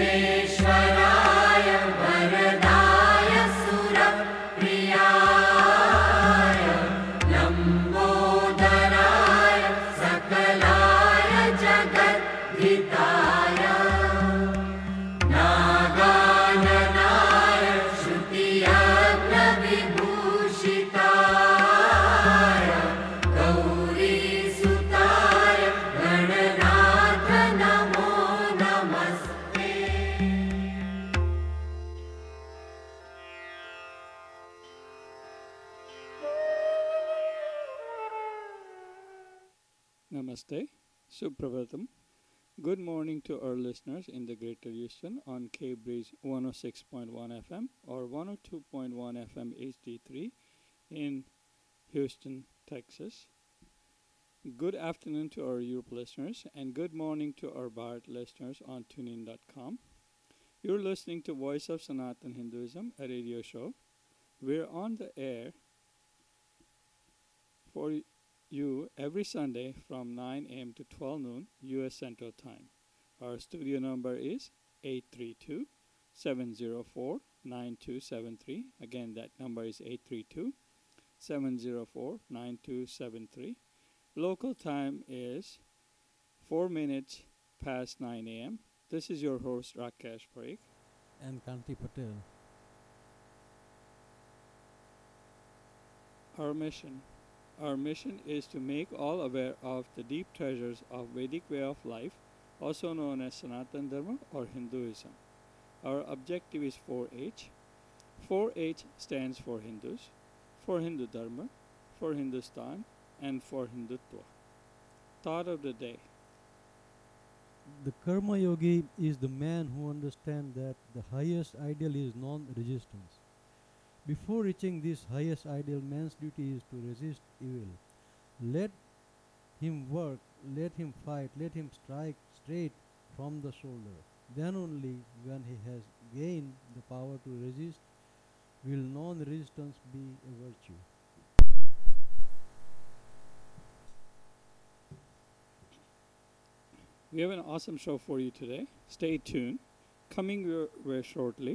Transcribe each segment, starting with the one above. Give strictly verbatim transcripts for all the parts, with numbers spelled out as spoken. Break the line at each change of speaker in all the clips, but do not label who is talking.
विघ्नेश्वराय वरदाय सुरप्रियाय लम्बोदराय सकलाय जगद्धिताय नागाननाय श्रुतियज्ञविभूषिताय गौरीसुताय गणनाथ नमो नमस्ते।
Namaste, Suprabhatam. Good morning to our listeners in the Greater Houston on K-Breeze one oh six point one F M or one oh two point one F M H D three in Houston, Texas. Good afternoon to our Europe listeners and good morning to our Bharat listeners on tunein dot com. You're listening to Voice of Sanatan Hinduism, a radio show. We're on the air for you every Sunday from nine a.m. to twelve noon U S Central Time. Our studio number is eight three two, seven zero four, nine two seven three. Again, that number is eight three two, seven zero four, nine two seven three. Local time is four minutes past nine a.m. This is your host Rakesh Parikh.
and Kanti Patel.
Our mission. Our mission is to make all aware of the deep treasures of Vedic way of life, also known as Sanatan Dharma or Hinduism. Our objective is four H. four H stands for Hindus, for Hindu Dharma, for Hindustan, and for Hindutva. Thought of the day.
The Karma Yogi is the man who understands that the highest ideal is non-resistance. Before reaching this highest ideal, man's duty is to resist evil. Let him work, let him fight, let him strike straight from the shoulder. Then only when he has gained the power to resist will non-resistance be a virtue.
We have an awesome show for you today. Stay tuned. Coming your way shortly.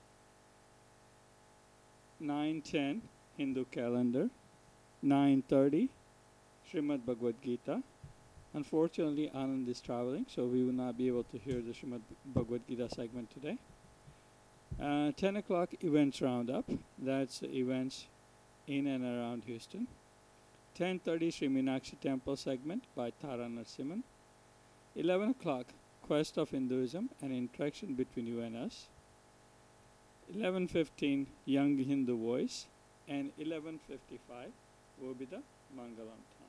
nine ten Hindu calendar. nine thirty Srimad Bhagavad Gita. Unfortunately, Anand is traveling, so we will not be able to hear the Srimad Bhagavad Gita segment today. Uh, ten o'clock events roundup. That's events in and around Houston. ten thirty Sri Meenakshi Temple segment by Tara Narasimhan. eleven o'clock Quest of Hinduism, an interaction between you and us. eleven fifteen Young Hindu Voice, and eleven fifty-five will be the Mangalam time.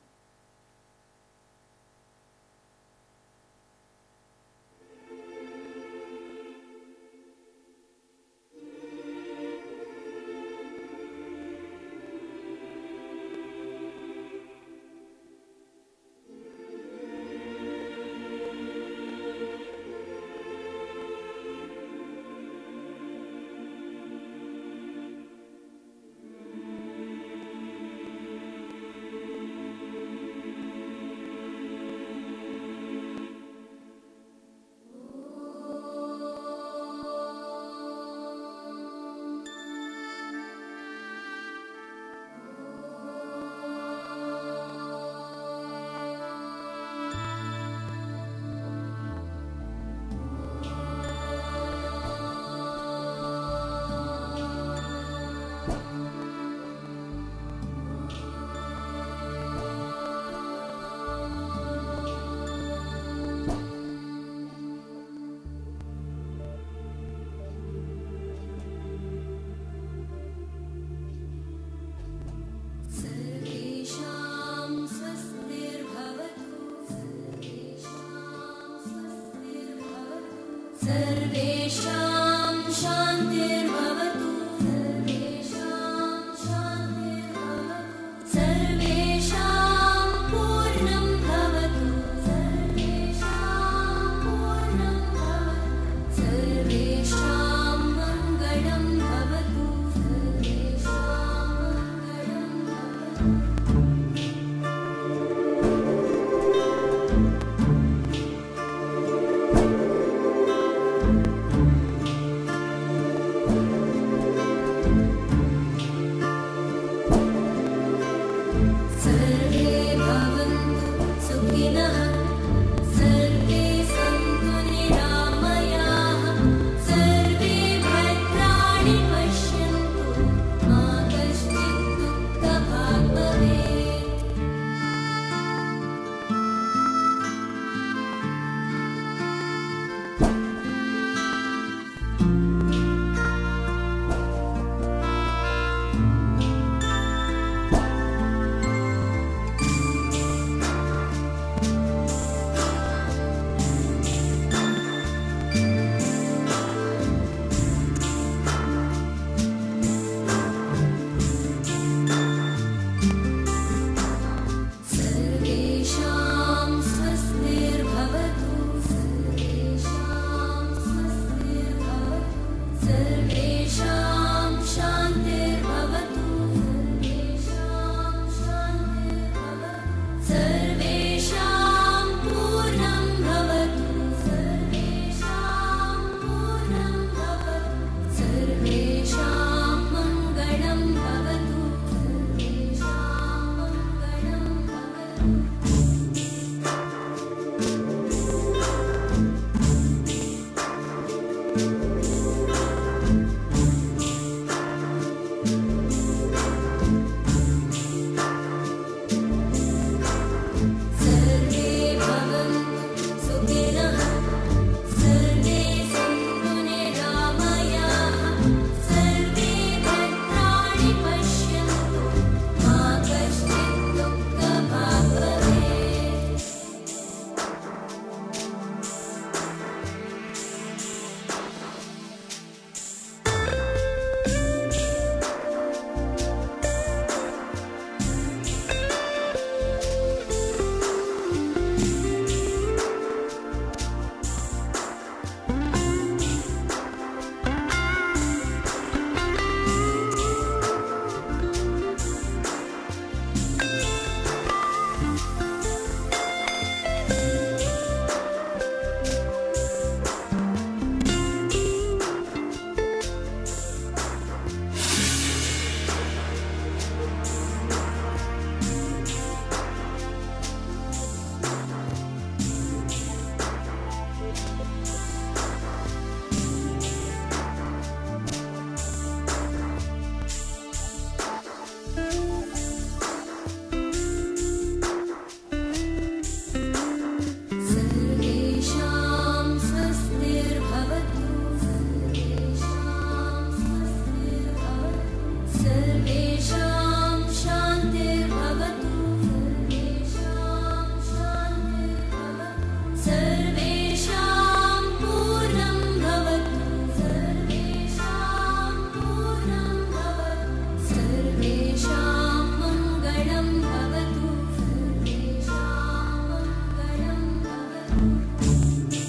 सर्वेषां शान्तिर्भवतु सर्वेषां शान्तिर्भवतु सर्वेषां पूर्णं भवतु सर्वेषां पूर्णं भवतु सर्वेषां मङ्गलं भवतु सर्वेषां मङ्गलं भवतु। सर्वे भवन्तु सुखिनः सर्वे सन्तु निरामयाः सर्वे भद्राणि पश्यन्तु मा कश्चित् दुःखभाग् भवेत् सर्वेषां स्वस्तिर्भवतु सर्वेषां स्वस्तिर्भवतु सर्वेषां शान्तिर्भवतु सर्वेषां शान्तिर्भवतु सर्वेषां पूर्णं भवतु सर्वेषां पूर्णं भवतु सर्वेषां मङ्गलं भवतु सर्वेषां मङ्गलं भवतु सर्वे भवन्तु सुखिनः सर्वे सन्तु निरामयाः सर्वे भद्राणि पश्यन्तु मा कश्चित् दुःखभाग् भवेत् सर्वेषां स्वस्तिर्भवतु सर्वेषां स्वस्तिर्भवतु सर्वेषां शान्तिर्भवतु सर्वेषां शान्तिर्भवतु सर्वेषां पूर्णं भवतु सर्वेषां पूर्णं भवतु सर्वेषां मङ्गलं भवतु सर्वेषां मङ्गलं भवतु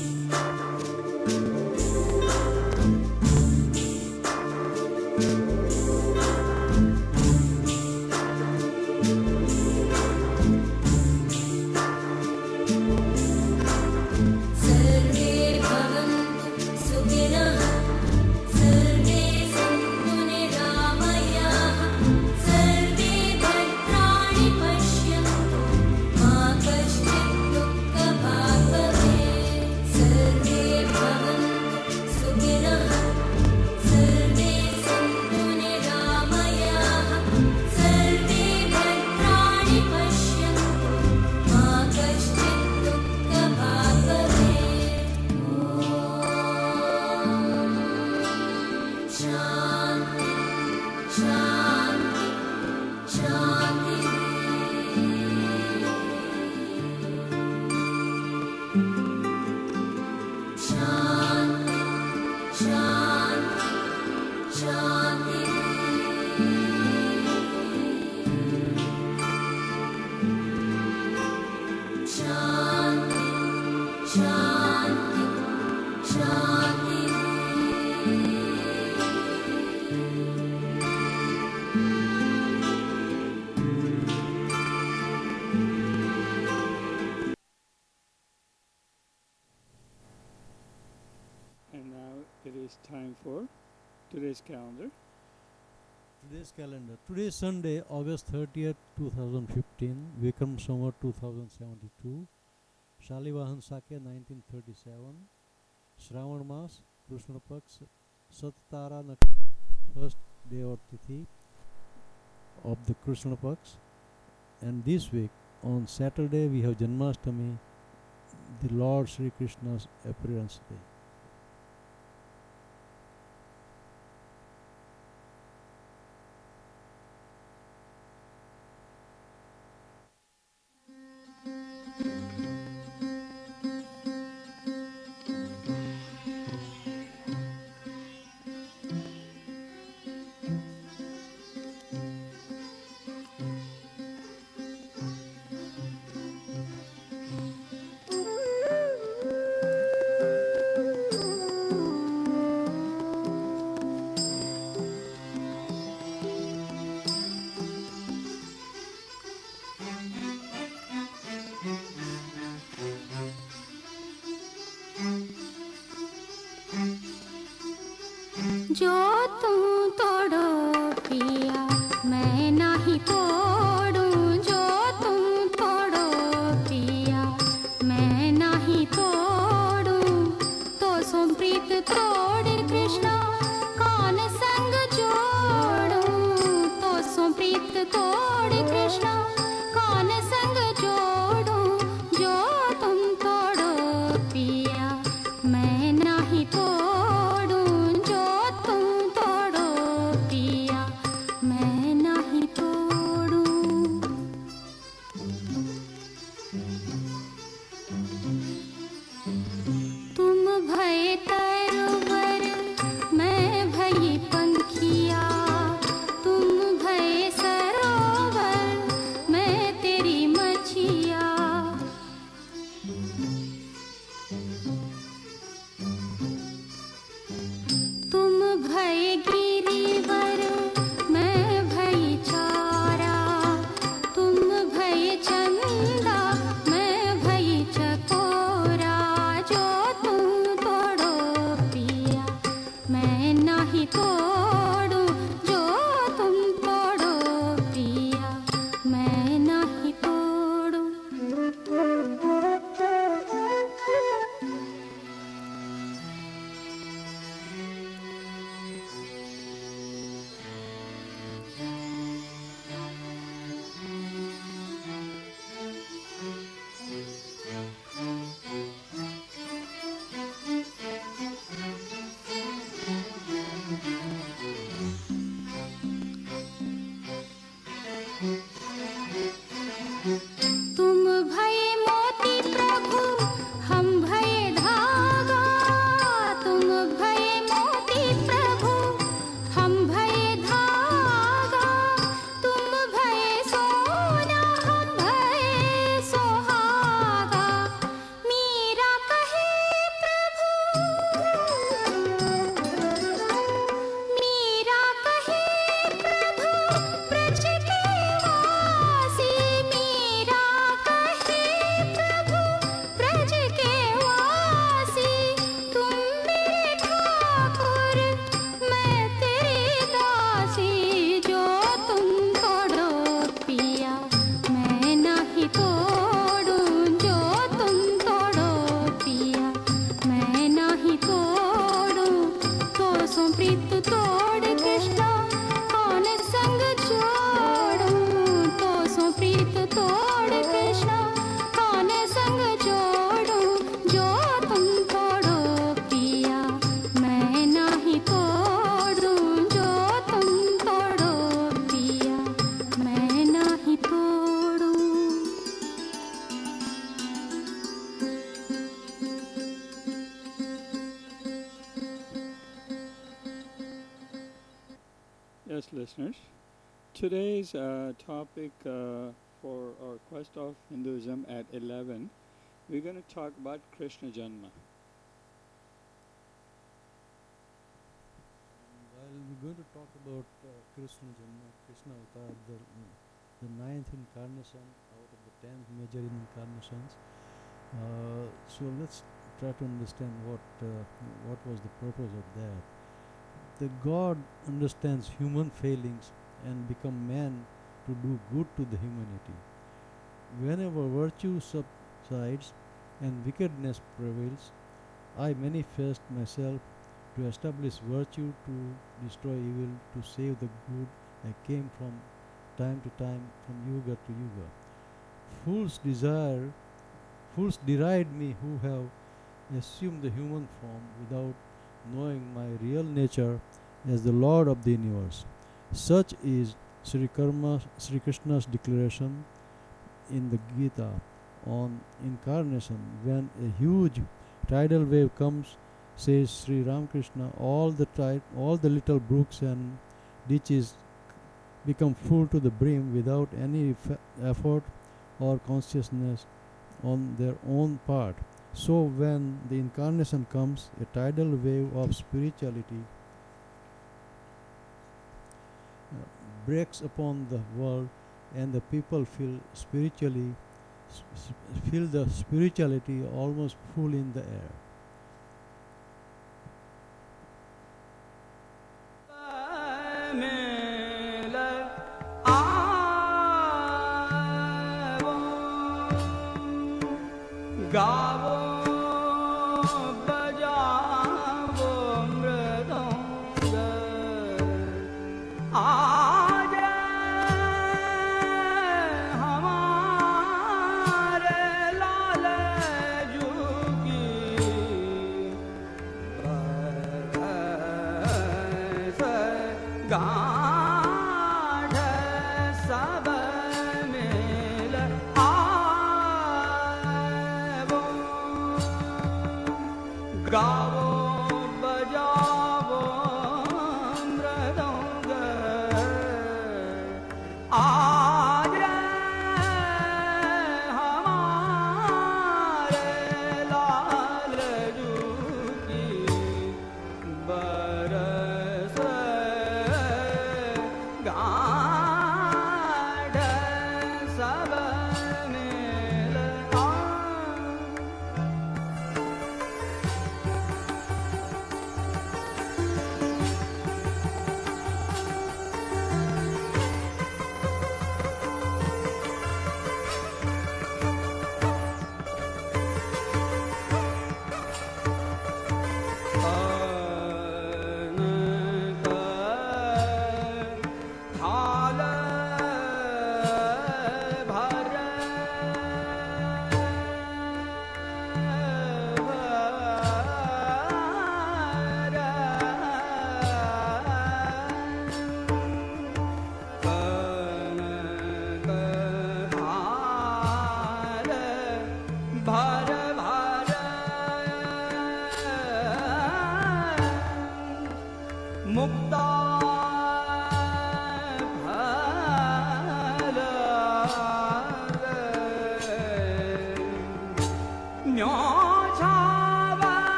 सर्वे भवन्तु सुखिनः सर्वे सन्तु निरामयाः सर्वे भद्राणि पश्यन्तु मा कश्चित् दुःखभाग् भवेत् सर्वे भवन्तु सुखिनः सर्वे सन्तु निरामयाः सर्वे भद्राणि पश्यन्तु मा कश्चित् दुःखभाग् भवेत् ॐ
it is time for today's calendar.
Today's calendar. Today is Sunday, August thirtieth, twenty fifteen, Vikram Samvat two thousand seventy-two, Shalivahan Sakya nineteen thirty-seven, Shravan Mas, Krishna Paks, Sattara Nakshatra, first day or tithi of the Krishna Paks. And this week, on Saturday, we have Janmashtami, the Lord Sri Krishna's appearance day.
जो तुम तोड़ो पिया मैं नहीं तोड़ूं, जो तुम तोड़ो पिया मैं नहीं तोड़ूं, तो सुप्रीत तोड़ कृष्णा कौन संग जोड़ूं, तो सुप्रीत तोड़ कृष्णा कौन संग जोड़ूं, जो तुम तोड़ो पिया मैं नहीं तोड़ूं,
Yes, listeners. Today's uh, topic uh, for our Quest of Hinduism at eleven, we're going to talk about Krishna Janma.
While we're going to talk about uh, Krishna Janma, Krishna Avatar, the, the ninth incarnation out of the ten major incarnations, uh, so let's try to understand what uh, what was the purpose of that. The God understands human failings and become man to do good to the humanity. Whenever virtue subsides and wickedness prevails, I manifest myself to establish virtue, to destroy evil, to save the good. I came from time to time, from yuga to yuga. Fools desire, fools deride me who have assumed the human form without knowing my real nature as the Lord of the universe. Such is Sri, Karma, Sri Krishna's declaration in the Gita on incarnation. When a huge tidal wave comes, says Sri Ramakrishna, all the tide, all the little brooks and ditches become full to the brim without any f- effort or consciousness on their own part. So when the incarnation comes, a tidal wave of spirituality uh, breaks upon the world, and the people feel spiritually s- s- feel the spirituality almost full in the air.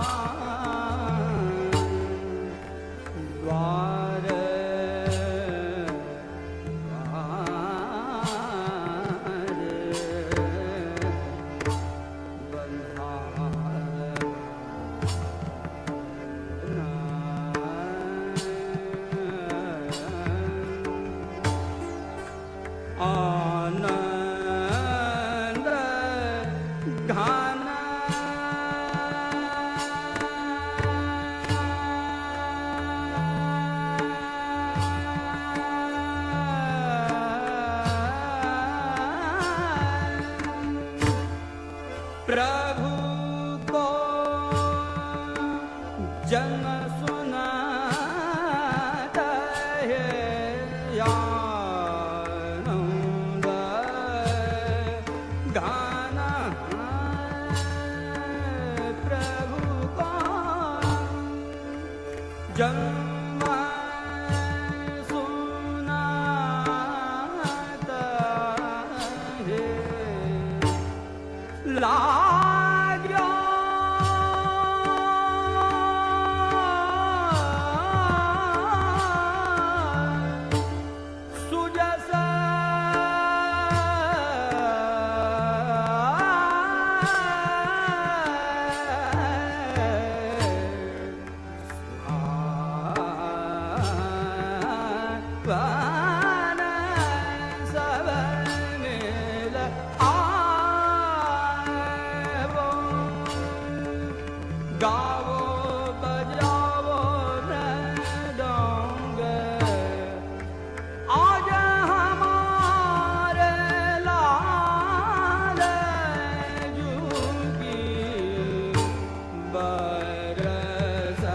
Dware गाना प्रभु का जन्म सुनाता है लाग्यो सुजसा गाओ बजाओ मृदंगे आज हमारे लाल जुगी बरस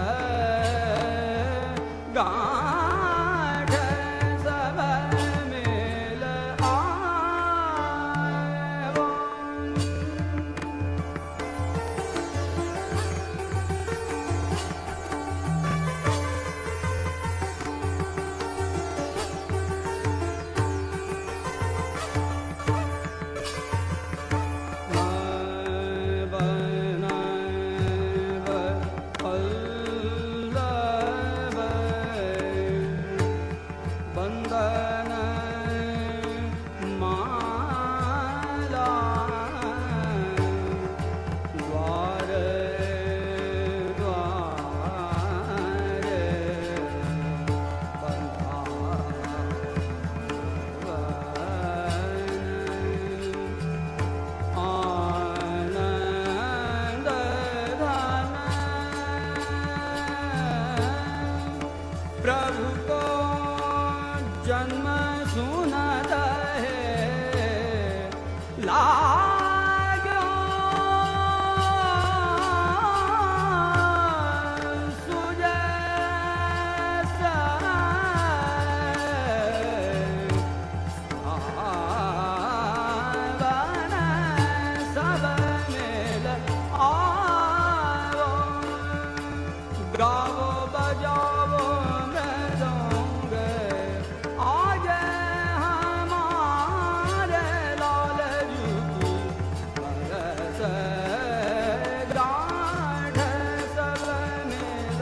गाढ़ सब मिल आए बंदन माला द्वार द्वार आनंद धन प्रभु को जन्म सुनाता है लाग्यो सुजसा आवन सब मिल आओ गाओ बजाओ मृदंगे आज हमारे लाल जुगी बरस गाढ़ सब मिल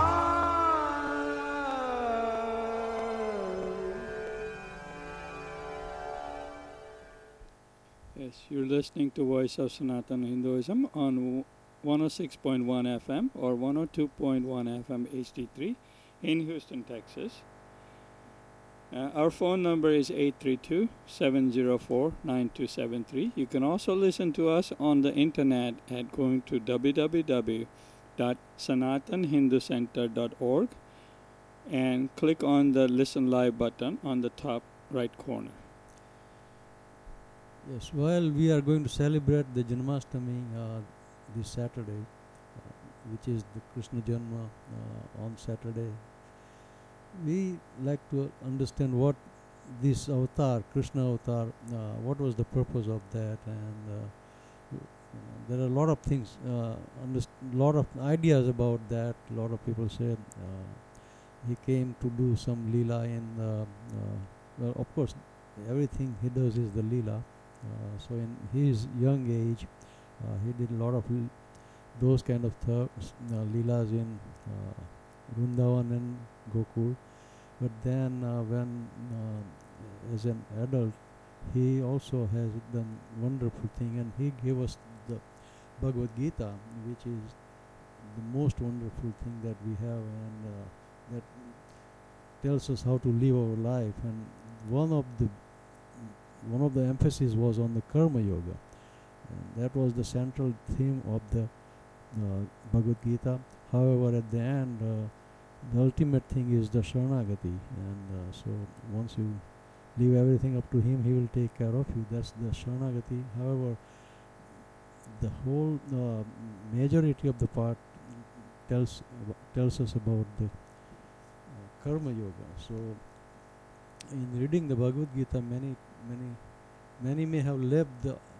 Yes, you're listening to Voice of Sanatana Hinduism on one oh six point one F M or one oh two point one F M H D three in Houston, Texas. Uh, our phone number is eight three two, seven zero four, nine two seven three. You can also listen to us on the internet at going to w w w dot sanatan hindu center dot org and click on the Listen Live button on the top right corner.
Yes, well, we are going to celebrate the Janmashtami uh, this Saturday, uh, which is the Krishna Janma uh, on Saturday. We like to understand what this avatar, Krishna avatar, uh, what was the purpose of that, and uh, you know, there are a lot of things, a uh, lot of ideas about that. A lot of people say uh, he came to do some leela, and uh, uh, well, of course, everything he does is the leela. Uh, so in his young age, uh, he did a lot of l- those kind of th- uh, leelas in uh, Vrindavan and Gokul. But then uh, when uh, as an adult, he also has done wonderful thing, and he gave us the Bhagavad Gita, which is the most wonderful thing that we have, and uh, that tells us how to live our life. And one of the one of the emphasis was on the karma yoga, and that was the central theme of the uh, Bhagavad Gita. However, at the end, uh, the ultimate thing is the Sharanagati, and uh, so once you leave everything up to him, he will take care of you. That's the Sharanagati. However, the whole uh, majority of the part tells tells us about the uh, karma yoga. So, in reading the Bhagavad Gita, many many many may have left the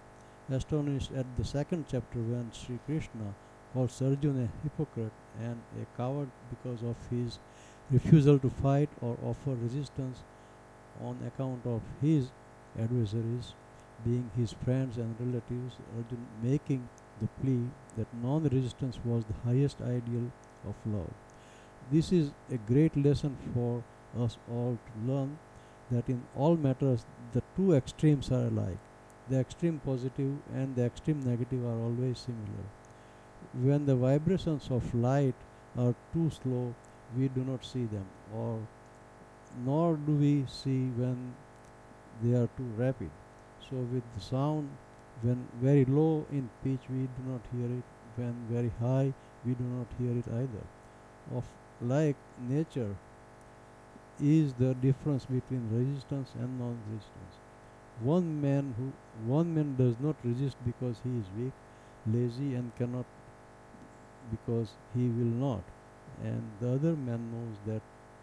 astonished at the second chapter when Sri Krishna calls Arjuna a hypocrite and a coward because of his refusal to fight or offer resistance on account of his adversaries being his friends and relatives, Arjuna making the plea that non-resistance was the highest ideal of love. This is a great lesson for us all to learn that in all matters the two extremes are alike. The extreme positive and the extreme negative are always similar. When the vibrations of light are too slow, we do not see them, or nor do we see when they are too rapid. So with the sound, when very low in pitch, we do not hear it. When very high, we do not hear it either. Of like nature is the difference between resistance and non-resistance. One man who one man does not resist because he is weak, lazy, and cannot because he will not, and the other man knows that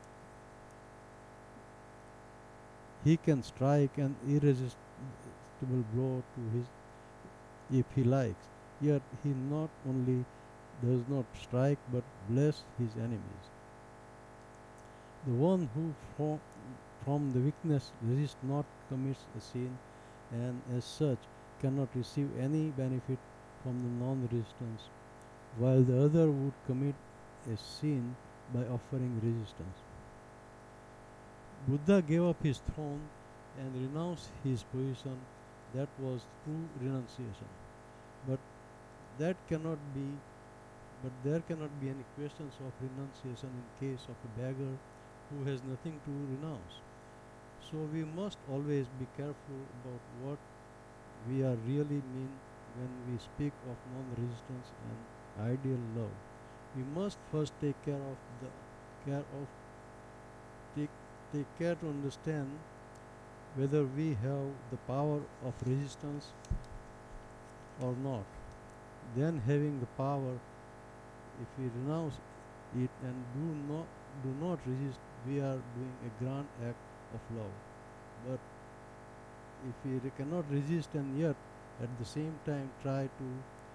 he can strike an irresistible blow to his if he likes. Yet he not only does not strike but bless his enemies. The one who from, from the weakness resists not commits a sin, and as such cannot receive any benefit from the non-resistance, while the other would commit a sin by offering resistance. Buddha gave up his throne and renounced his position. That was true renunciation. But that cannot be but there cannot be any questions of renunciation in case of a beggar who has nothing to renounce. So we must always be careful about what we are really mean when we speak of non-resistance and ideal love. We must first take care of the care of take take care to understand whether we have the power of resistance or not. Then, having the power, if we renounce it and do not do not resist, we are doing a grand act of love. But if we re- cannot resist and yet at the same time try to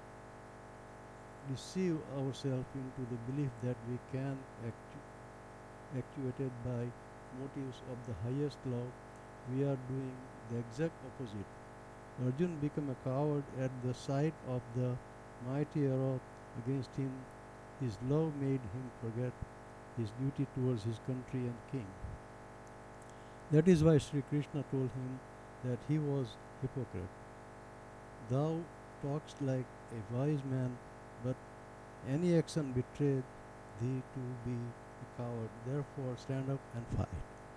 deceive ourselves into the belief that we can actu- actuated by motives of the highest love, we are doing the exact opposite. Arjun became a coward at the sight of the mighty arrow against him. His love made him forget his duty towards his country and king. That is why Sri Krishna told him that he was hypocrite. Thou talkest like a wise man, but any action betrayed thee to be a coward. Therefore stand up and fight.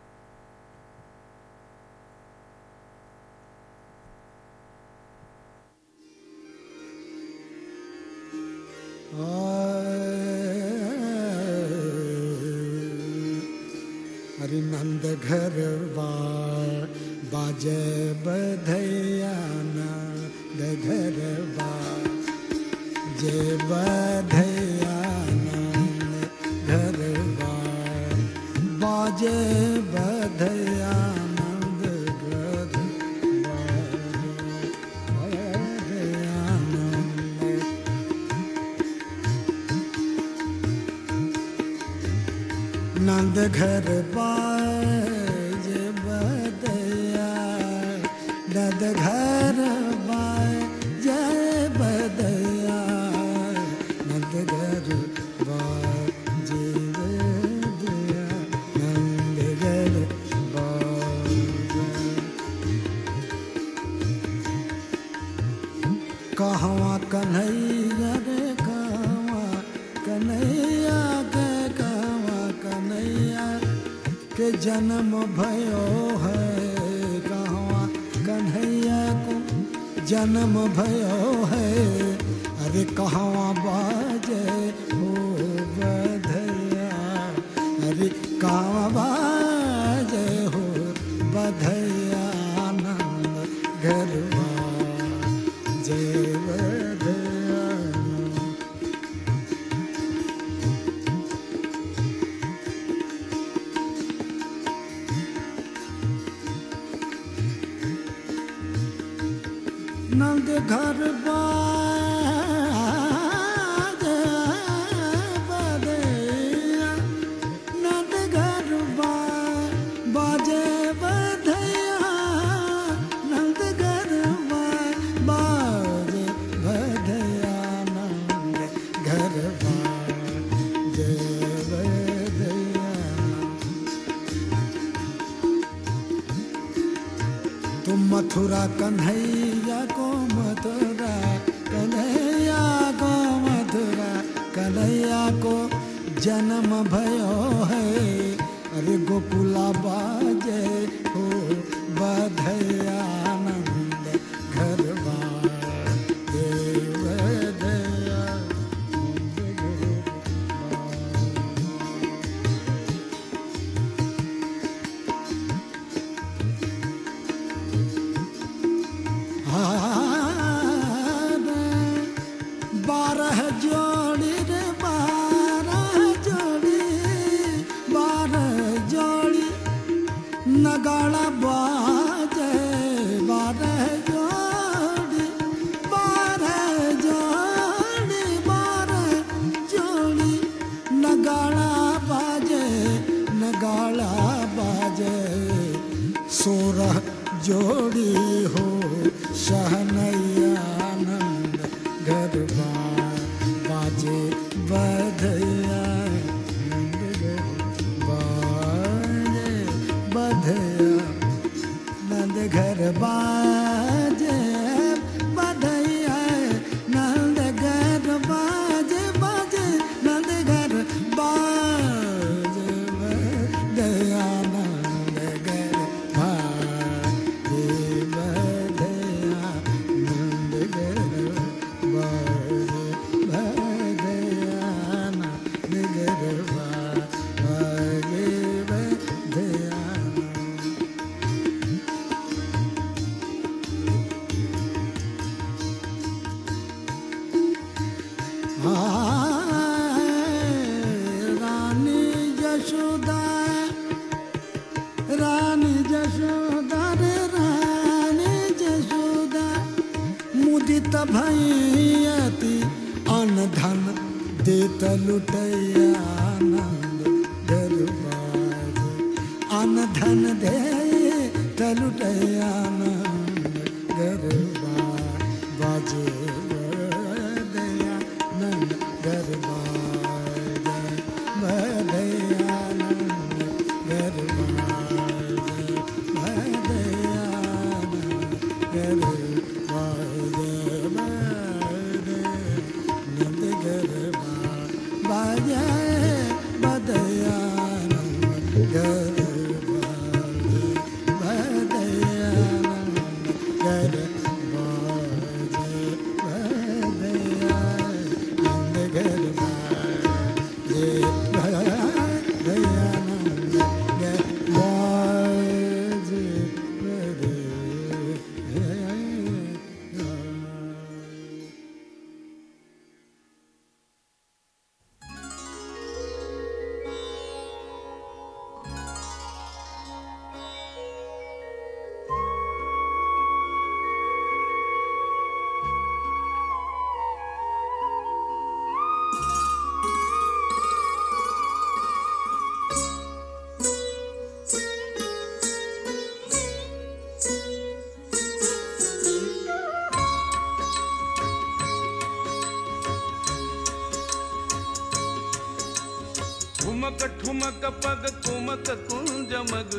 Hari नंद घर बार बाजे बधैया नंद घर बार जे बधैया नंद घर बार बाजे बधैया नंद घर नंद घर बाज बदया नंद घर बाज बदया नंद घर बाज बदया नंद घर बाज कहवा कन्हैया रे कहवा कन्हैया के कन्हैया के जन्म भयो है कहवा कन्हैया को जन्म भयो है अरे कहवा बाजे हो बधैया अरे कहवा बाजे हो बधैया नंद घर जय बधैया नंद घर बाजे बधैया नंद घर बाजे बधैया नंद घर बाजे बधैया नंद घर बाजे बधैया। तुम मथुरा कन्हैया को मथुरा कन्हैया को मथुरा कन्हैया को जन्म भयो है अरे गोकुला बाजे हो बधैया नंद घर बाजे बधैया नंद घर बारह जोड़ी रे बारह जोड़ी बारह जोड़ी नगाड़ा बाजे बारह जोड़ी बारह जोड़ी बारह जोड़ी नगाड़ा बाजे नगाड़ा बाजे सोरह जोड़ी हो शहनैया नंद घर बाजे बधैया नंद घर बाजे बधैया नंद घर बाजे बधैया नंद घर बाजे बाजे नंद घर बाजे बधैया नंद घर बाजे बधैया नंद घर बाजे बधैया नंद घर बाजे बधैया। रानी यशोदा रानी यशोदा रे रानी यशोदा मुदित भैयती अन धन देत लुटैया नंद घर बाजे अन धन देत लुटैया नंद घर बाजे बधैया नंद घर बाजे बधैया नंद घर बाजे बधैया नंद घर बाजे नंद घर बाजे बधैया नंद घर बाजे बधैया नंद घर बाजे बधैया नंद घर बाजे बधैया नंद घर बाजे बधैया।
ठुमक ठुमक पग कुमक कुंज मग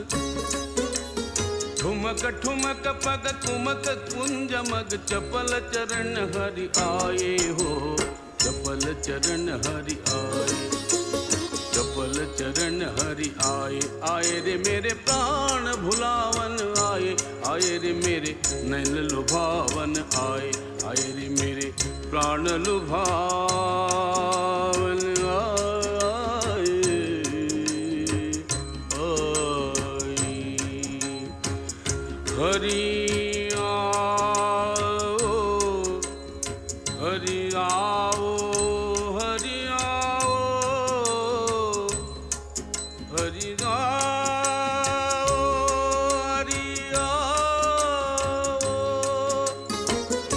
ठुमक ठुमक पग कुमक कुंज मग चपल चरण हरि आए हो चपल चरण हरि आए चपल चरण हरि आए आए रे मेरे प्राण भुलावन आए आए रे मेरे नैन लुभावन आए आए रे मेरे प्राण लुभावन हरि आओ हरि आओ हरि आओ हरि आओ हरि आओ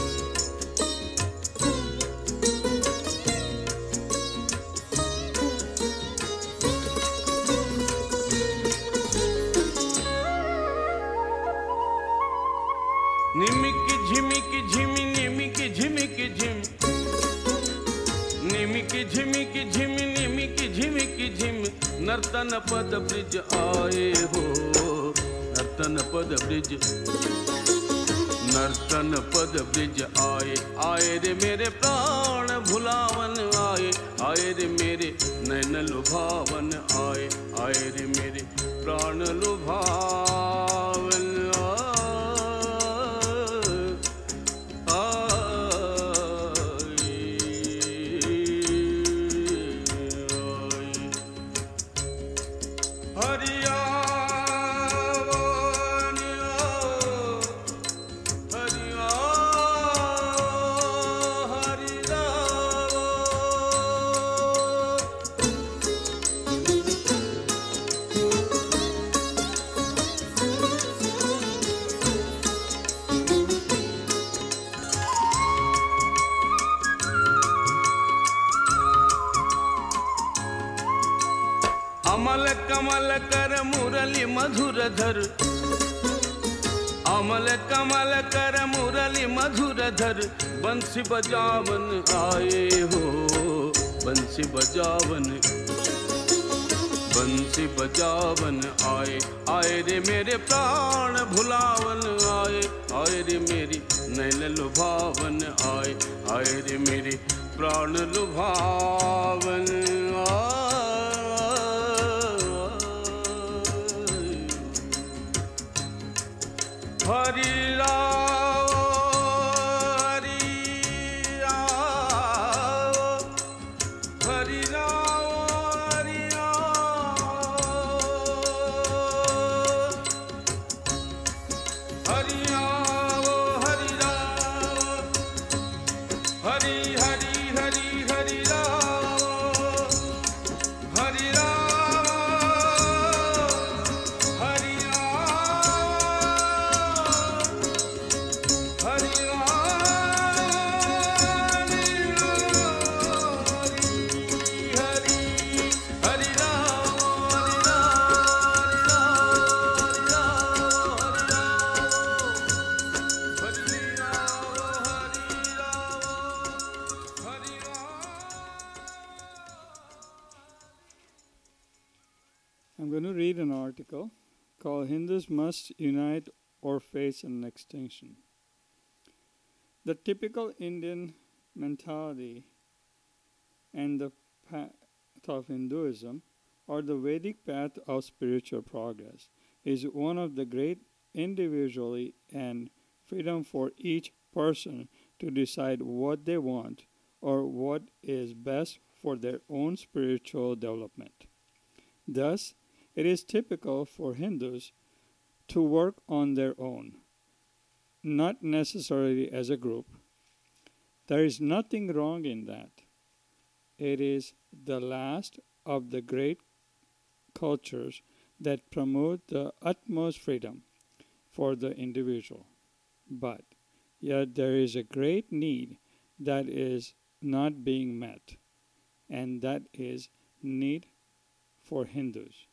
निमिकी झिमिकी झिमि निमिकी झिमिकी झिम निमिकी झिमिकी झिमि निमिकी झिमिकी झिम नर्तन पद ब्रिज आए हो नर्तन पद ब्रिज नर्तन पद ब्रिज आए आए रे मेरे प्राण भुलावन आए आए रे मेरे नैन लुभावन आए आए रे मेरे प्राण लुभावन अमल कमल कर मुरली मधुर धर अमल कमल कर मुरली मधुर धर बंसी बजावन आए हो बंसी बजावन बंसी बजावन आए आए रे मेरे प्राण भुलावन आए आए रे मेरी नैन लुभावन आए आए रे मेरे प्राण लुभावन आए Hari Rao Hari Rao Hari Rao Hari Rao Hari Rao Hari Rao Hari Hari Hari Hari Rao Hari Rao Hari
I'm going to read an article called Hindus Must Unite or Face an Extinction. The typical Indian mentality and the path of Hinduism, or the Vedic path of spiritual progress, is one of the great individually and freedom for each person to decide what they want or what is best for their own spiritual development. Thus, it is typical for Hindus to work on their own, not necessarily as a group. There is nothing wrong in that. It is the last of the great cultures that promote the utmost freedom for the individual. But yet there is a great need that is not being met, and that is need for Hindus,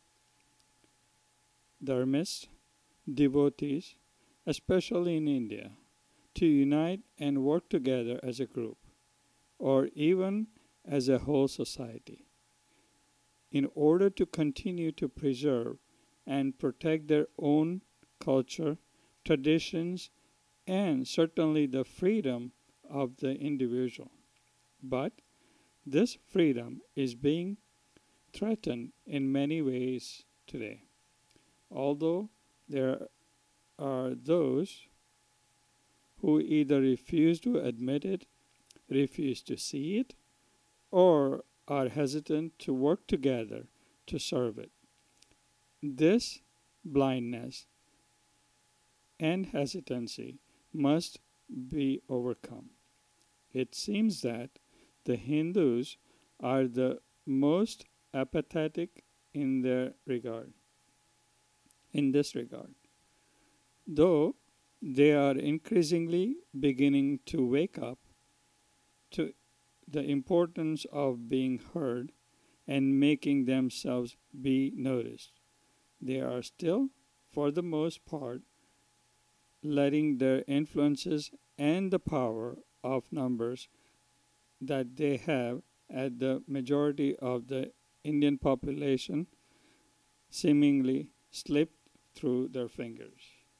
dharmists, devotees, especially in India, to unite and work together as a group, or even as a whole society, in order to continue to preserve and protect their own culture, traditions, and certainly the freedom of the individual. But this freedom is being threatened in many ways today. Although there are those who either refuse to admit it, refuse to see it, or are hesitant to work together to serve it. This blindness and hesitancy must be overcome. It seems that the Hindus are the most apathetic in their regard, in this regard, though they are increasingly beginning to wake up to the importance of being heard and making themselves be noticed. They are still, for the most part, letting their influences and the power of numbers that they have at the majority of the Indian population seemingly slip through their fingers.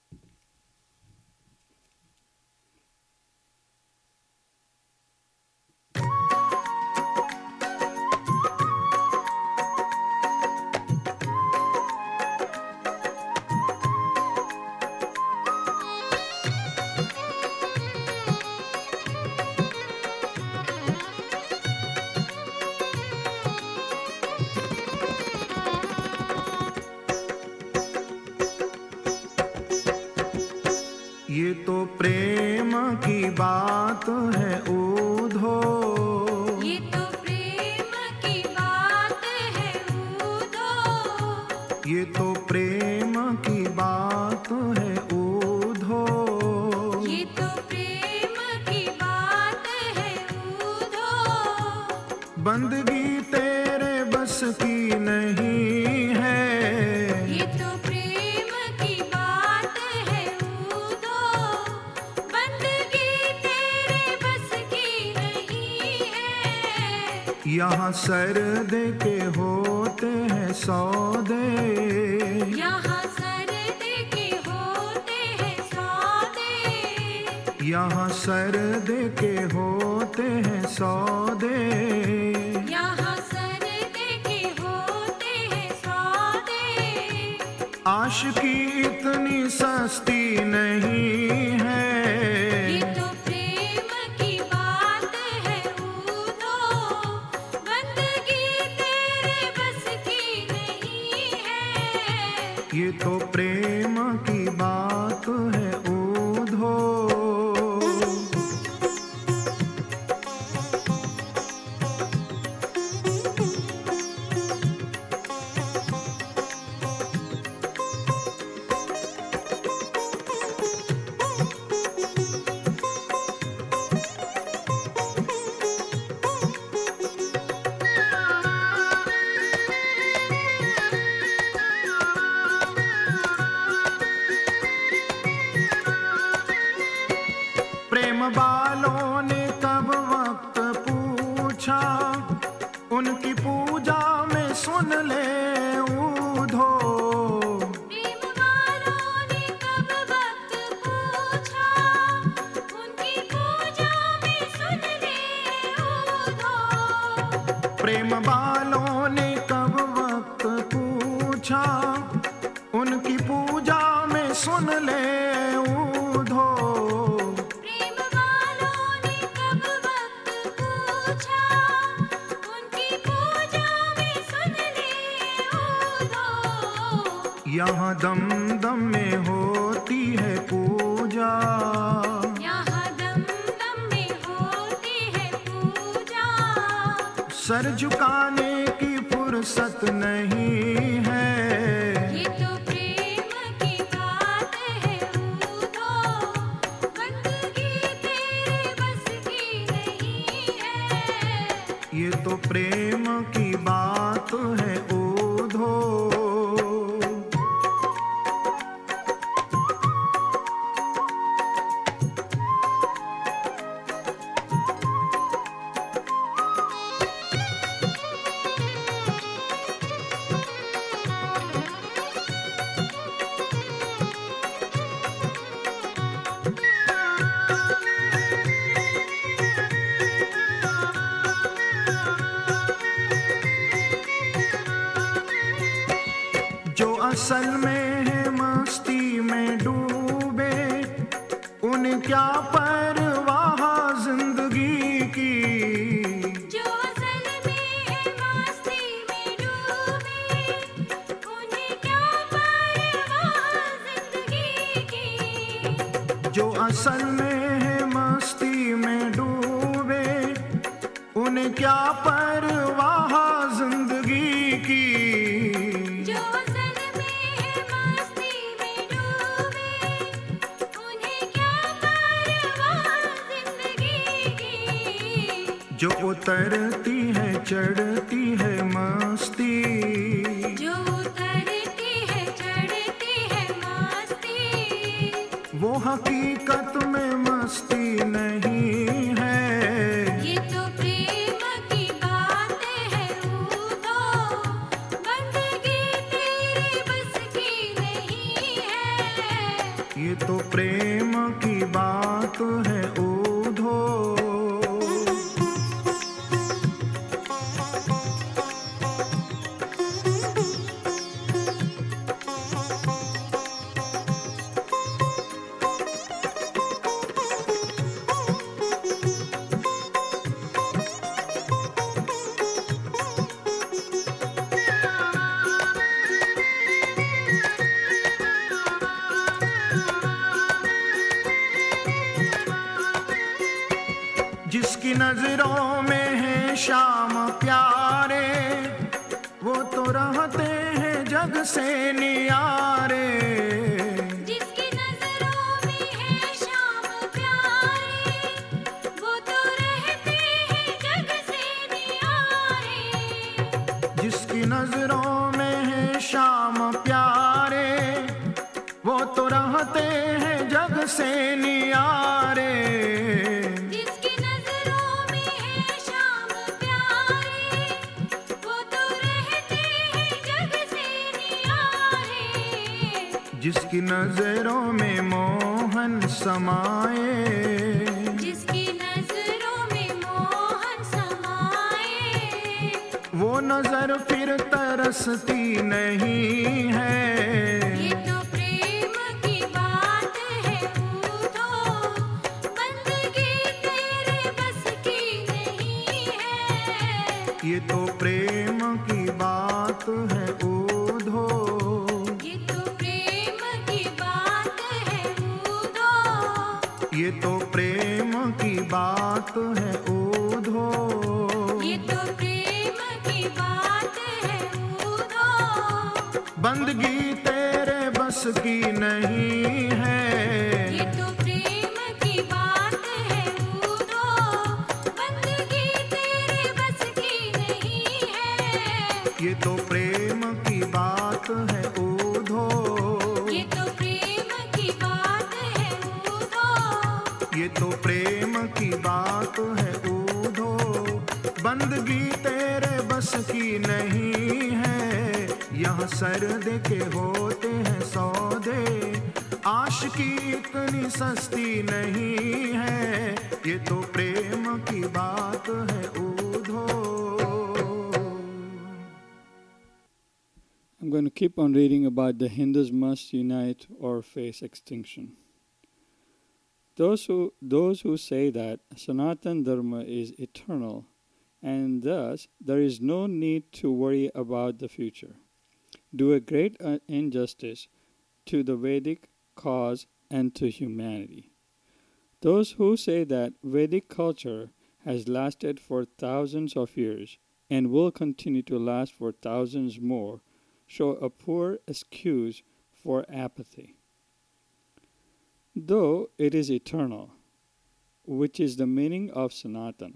ये तो प्रेम की बात है ऊधो,
ये तो प्रेम की बात है ऊधो,
ये तो प्रेम की बात है ऊधो,
ये तो प्रेम की बात है ऊधो,
बंदगी तेरे बस की नहीं है,
ये तो प्रेम की बात है ऊधो, बंदगी तेरे बस की नहीं है।
यहाँ सर दे के होते हैं सौदे,
यहाँ सर दे के होते हैं सौदे,
यहाँ सर दे के होते हैं सौदे,
यहाँ सर दे के होते हैं सौदे,
आशिकी इतनी सस्ती नहीं है,
ये तो प्रेम की बात है ऊधो, बंदगी तेरे बस की नहीं है।
ये तो प्रेम की बात है ऊधो। प्रेम वालों ने कब वक्त पूछा, उनकी पूजा में सुन ले ऊधो,
प्रेम वालों ने कब वक्त पूछा, उनकी पूजा में सुन ले ऊधो,
प्रेम वालों ने कब वक्त पूछा, उनकी पूजा में सुन ले ऊधो,
प्रेम वालों ने कब वक्त पूछा, उनकी पूजा में सुन ले ऊधो,
यहाँ दम दम में होती है पूजा,
यहाँ दम दम में होती है पूजा,
सर झुकाने की फुर्सत नहीं है,
ये तो प्रेम की बात है ऊधो, बंदगी तेरे बस की नहीं है।
ये तो प्रेम की बात है ऊधो। जो असल में है मस्ती में डूबे, उन्हें क्या परवाह जिंदगी की,
जो असल में है मस्ती में डूबे, उन्हें क्या परवाह जिंदगी की,
जो असल में है मस्ती में डूबे, उन्हें क्या परवाह जिंदगी की,
जो असल में है मस्ती में डूबे, उन्हें क्या परवाह जिंदगी की,
जो उतरती है चढ़ती है मस्ती,
जो उतरती है चढ़ती है मस्ती,
वो हकीकत में मस्ती नहीं है।
ये तो प्रेम की बात है ऊधो, बंदगी तेरे बस की नहीं है।
ये तो प्रेम की बात है ऊधो। जिसकी नजरों में है शाम प्यारे, वो तो रहते हैं जग से नियारे।
जिसकी नजरों में है शाम प्यारे, वो तो रहते हैं जग से नियारे।
जिसकी नजरों में है शाम प्यारे, वो तो रहते हैं जग से नियारे।
जिसकी नजरों में है शाम प्यारे, वो तो रहते हैं जग से नियारे।
जिसकी नजरों में मोहन समाए,
जिसकी नजरों में मोहन समाए,
वो नजर फिर तरसती नहीं है।
ये तो प्रेम की बात है ऊधो, बंदगी तेरे बस की नहीं है।
ये तो प्रेम की बात है ऊधो।
ये तो प्रेम की बात है ऊधो,
ये तो प्रेम की बात है ऊधो।
ये तो प्रेम की बात है ऊधो।
बंदगी तेरे बस की नहीं है।
ये तो प्रेम की बात है ऊधो, बंदगी तेरे बस की नहीं है।
ये तो प्रेम की बात है ऊधो।
ये तो प्रेम की बात है ऊधो।
ये तो प्रेम की बात है ऊधो। बंदगी तेरे बस की नहीं है। यहाँ सर्द के होते हैं सौदे, आशिकी इतनी सस्ती नहीं है। ये तो प्रेम की बात है Udho.
I'm going to keep on reading about the Hindus must unite or face extinction. Those who, those who say that Sanatan Dharma is eternal and thus there is no need to worry about the future, do a great uh, injustice to the Vedic cause and to humanity. Those who say that Vedic culture has lasted for thousands of years and will continue to last for thousands more show a poor excuse for apathy. Though it is eternal, which is the meaning of Sanatana,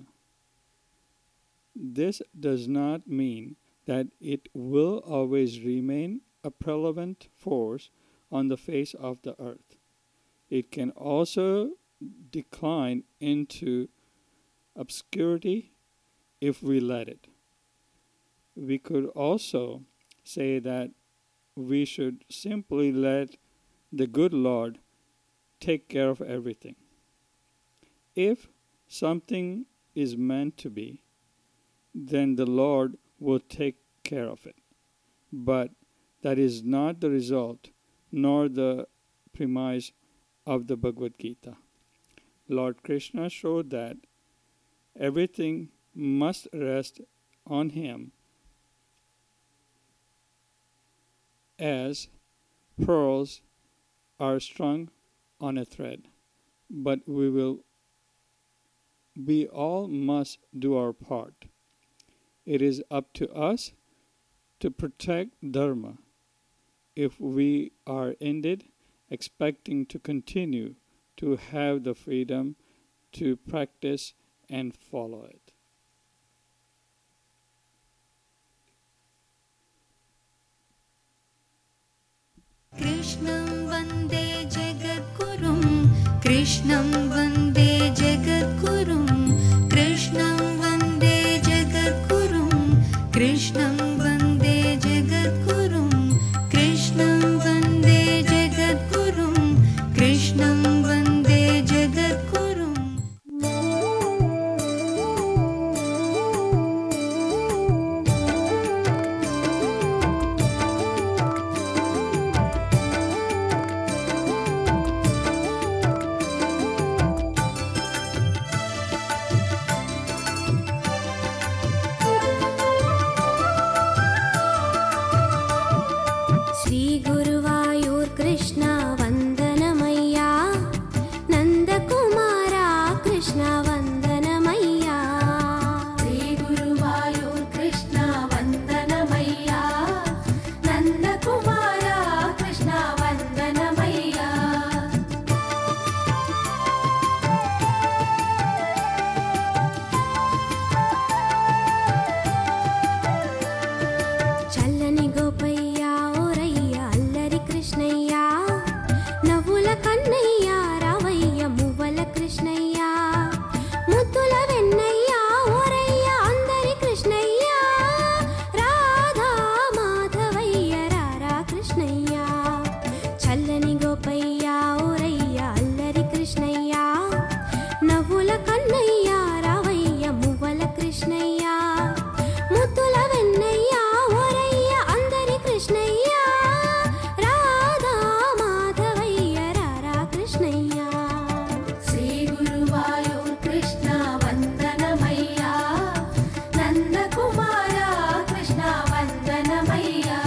this does not mean that it will always remain a prevalent force on the face of the earth. It can also decline into obscurity if we let it. We could also say that we should simply let the good Lord take care of everything. If something is meant to be, then the Lord will take care of it. But that is not the result nor the premise of the Bhagavad Gita. Lord Krishna showed that everything must rest on Him as pearls are strung on a thread. But we will, we all must do our part. It is up to us to protect Dharma if we are indeed expecting to continue to have the freedom to practice and follow it.
कृष्णं वन्दे जगद्गुरुम् कृष्णं वन्दे जगद्गुरुं कृष्णं वन्दे जगद्गुरुं कृष्णं वन्दे जगद्गुरुं कृष्णं वन्दे जगद्गुरुं कृष्णं वन्दे जगद्गुरुं श्री गुरुवायूर कृष्ण वंदनमय्या नंदकुमारा कृष्ण वंदनमय्या श्री गुरुवायूर कृष्ण वंदनमय्या नंदकुमारा कृष्ण वंदनमय्या చల్లని గోపయ్య ఓరయ్య అల్లరి కృష్ణయ్య నవ్వుల కన్నయ్య రావయ్య మువ్వల కృష్ణయ్య ముద్దుల వెన్నయ్య ఓరయ్య అందరి కృష్ణయ్య రాధా మాధవయ్య రారా కృష్ణయ్య చల్లని గోపయ్య ఓరయ్య అల్లరి కృష్ణయ్య నవ్వుల కన్నయ్య రావయ్య మువ్వల కృష్ణయ్య ముద్దుల వెన్నయ్య ఓరయ్య అందరి కృష్ణయ్య రాధా మాధవయ్య రారా కృష్ణయ్య శ్రీ గురువాయూర్ కృష్ణ వందనమయ్యా నందకుమార కృష్ణ వందనమయ్యా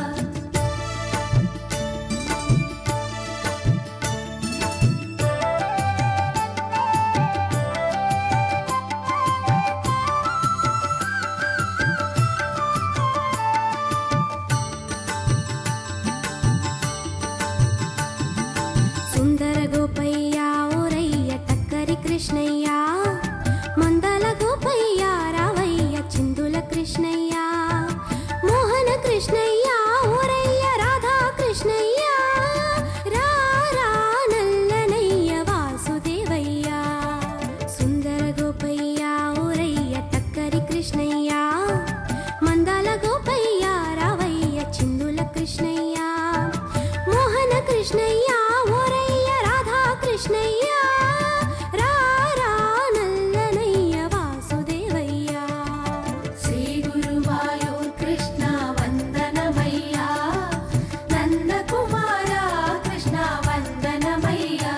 సుందర గోపయ్య ఓరయ్య టక్కరి కృష్ణయ్య మందల గోపయ్య రావయ్య చిందుల కృష్ణయ్య మోహన కృష్ణయ్య ఓరయ్య రాధా కృష్ణయ్య రారా నల్లనయ్య వాసుదేవయ్య సుందర గోపయ్య ఓరయ్య టక్కరి కృష్ణయ్య మందల గోపయ్య రావయ్య చిందుల కృష్ణయ్య మోహన కృష్ణయ్య ఓరయ్య రాధా కృష్ణయ్య రారా నల్లనయ్య వాసుదేవయ్య శ్రీ గురువాయూర్ కృష్ణ వందనమయ్యా నందకుమార కృష్ణ వందనమయ్యా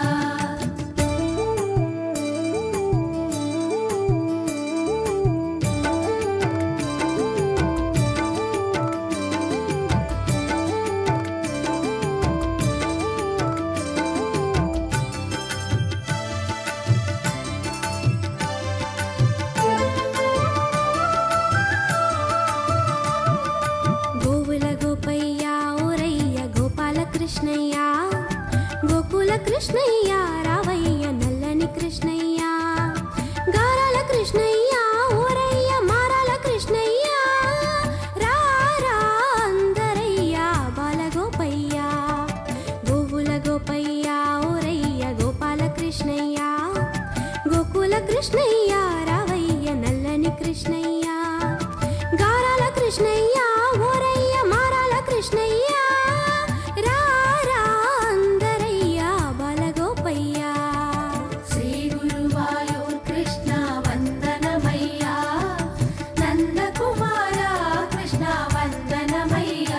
గోవుల గోపయ్య ఓరయ్య గోపాల కృష్ణయ్య గోకుల కృష్ణయ్య రావయ్య నల్లని కృష్ణయ్య గారాల కృష్ణయ్య ఓరయ్య మారాల కృష్ణయ్య రారా అందరయ్య బాల గోపయ్య గోవుల గోపయ్య ఓరయ్య గోపాల కృష్ణయ్య గోకుల కృష్ణయ్య రావయ్య నల్లని కృష్ణయ్య గారాల కృష్ణయ్య ఓరయ్య మారాల కృష్ణయ్య రారా అందరయ్య బాల గోపయ్య శ్రీ గురువాయూర్ కృష్ణ వందనమయ్యా నందకుమార కృష్ణ వందనమయ్యా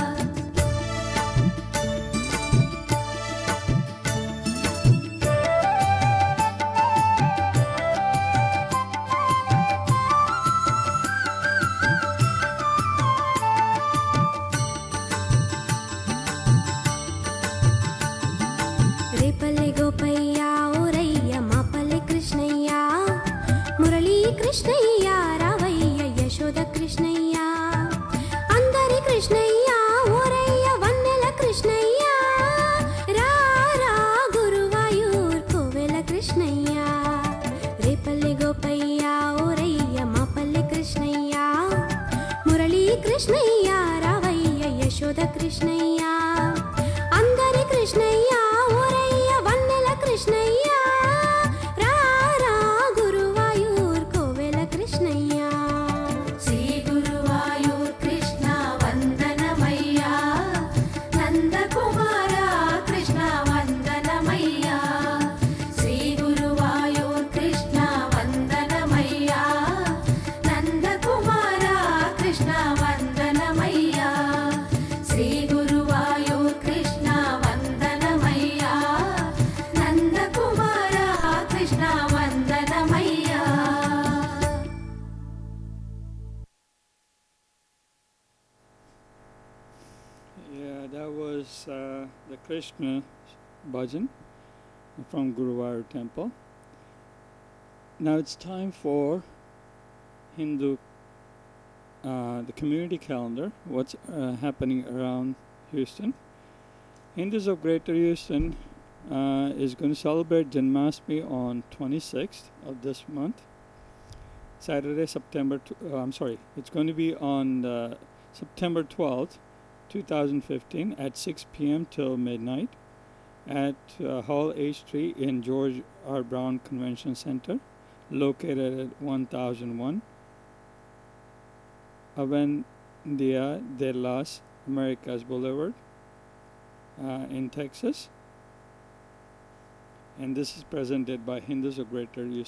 రేపల్లె గోపయ్య ఓరయ్య మాపల్లె కృష్ణయ్య మురళీ కృష్ణయ్య రావయ్య యశోద కృష్ణయ్య అందరి కృష్ణయ్య ఓరయ్య వన్నెల కృష్ణయ్య రారా గురువాయూర్ కోవెల కృష్ణయ్య రేపల్లె గోపయ్య ఓరయ్య మాపల్లె కృష్ణయ్య మురళీ కృష్ణయ్య రావయ్య యశోద కృష్ణయ్య అందరి కృష్ణయ్య ఓరయ్య వన్నెల Krishnaiah
the Krishna bhajan from Guruvayur temple. Now it's time for Hindu, uh, the community calendar, what's uh, happening around Houston. Hindus of Greater Houston uh, is going to celebrate Janmashtami on twenty-sixth of this month, Saturday, September. Tw- uh, I'm sorry, it's going to be on uh, September twelfth, two thousand fifteen, at six p.m. till midnight, at uh, Hall H three in George R. Brown Convention Center, located at one thousand one Avenida de las Americas Boulevard uh, in Texas. And this is presented by Hindus of Greater Houston.